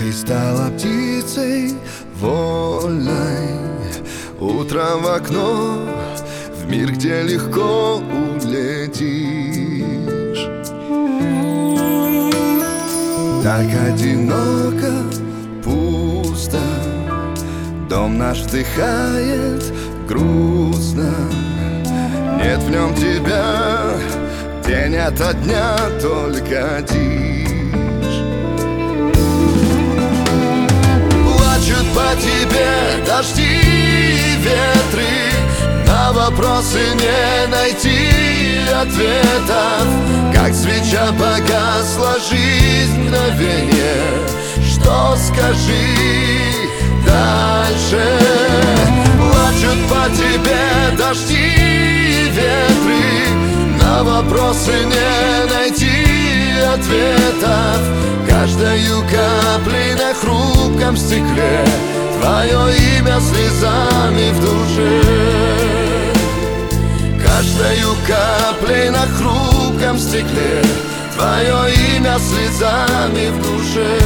Ты стала птицей вольной, утром в окно, в мир, где легко улетишь. Так одиноко, пусто, дом наш вздыхает грустно. Нет в нем тебя, день ото дня только тишь. Плачут по тебе дожди и ветры, на вопросы не найти ответов. Как свеча погасла жизнь мгновенье, что скажи дальше? Плачут по тебе дожди и ветры, на вопросы не найти ответов. Каждою каплей на хрупком стекле твое имя слезами в душе. Каждою каплей на хрупком стекле твое имя слезами в душе.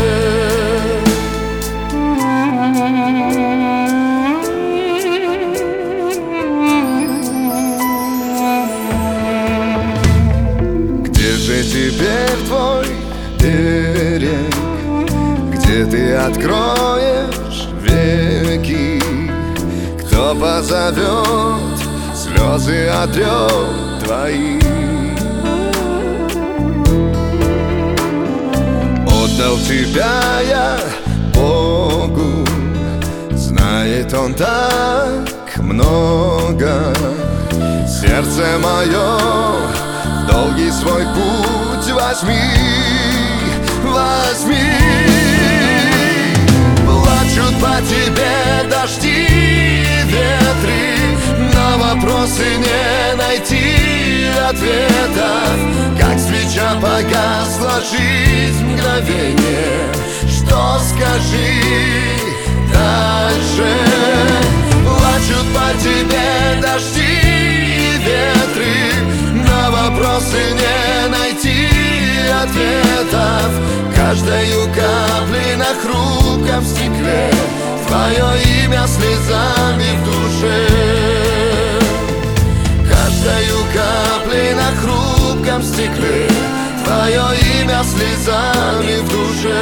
Где же теперь твой берег, где ты откроешь веки? Кто позовет, слезы отрет твои? Отдал тебя я Богу, знает Он так много. Сердце мое, долгий свой путь возьми, возьми. Плачут по тебе дожди и ветры, на вопросы не найти ответов. Как свеча погасла жизнь мгновенье, что скажи дальше? Плачут по тебе дожди и ветры, на вопросы не найти ответов. Каждою каплей на хрупком стекле твое имя слезами в душе. Каждою каплей на хрупком стекле твое имя слезами в душе.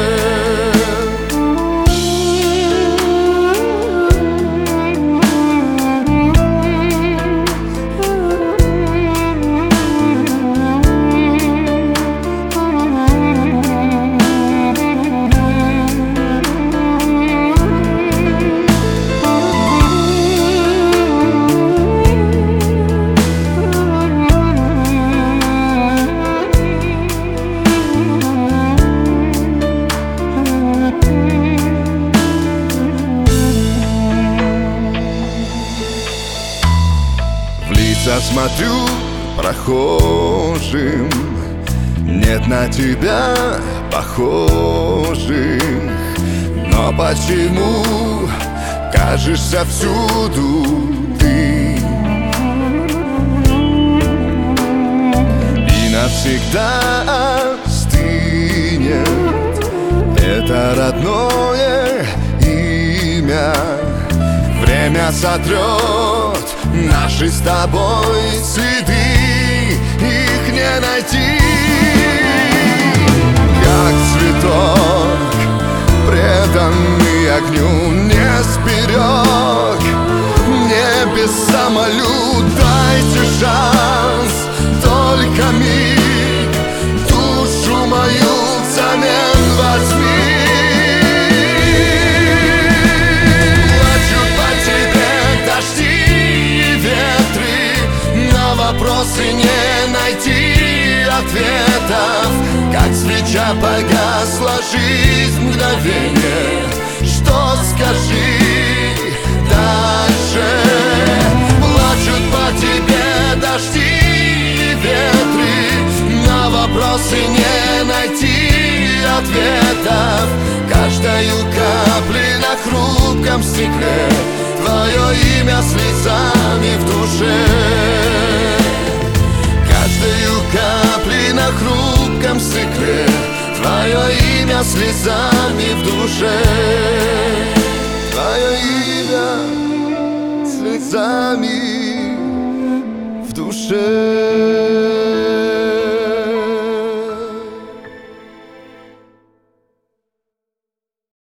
Смотрю прохожим, нет на тебя похожих. Но почему кажешься всюду ты и навсегда стынет это родное имя? Время сотрет наши с тобой следы, их не найти. Как цветок, преданный огню, не сберег. Мне без самолюб дайте шанс, только миг, душу мою взамен возьми. Вопросы не найти ответов. Как свеча погасла жизнь мгновенье, что скажи дальше? Плачут по тебе дожди и ветры, на вопросы не найти ответов. Каждою каплей на хрупком стекле твое имя слезами в душе. Каждою каплей на хрупком стекле твое имя слезами в душе. слезами в душе.